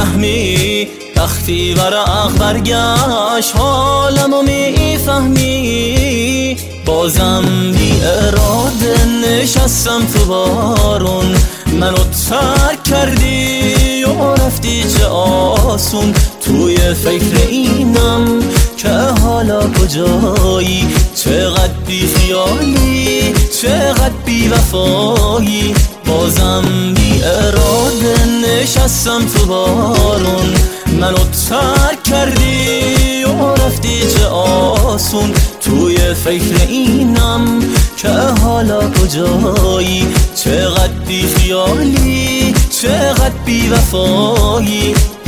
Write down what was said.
میفهمی وقتی ورق برگشت حالمو میفهمی. بازم بی اراده نشستم تو بارون، منو ترک کردی و رفتی چه آسون. توی فکر اینم که حالا کجایی، چقدر بی خیالی چقدر بی وفایی. بازم بی اراده نشستم تو بارون، منو ترک کردی و رفتی چه آسون. توی فکر اینم که حالا کجایی، چقدر بی خیالی چقدر بی وفایی.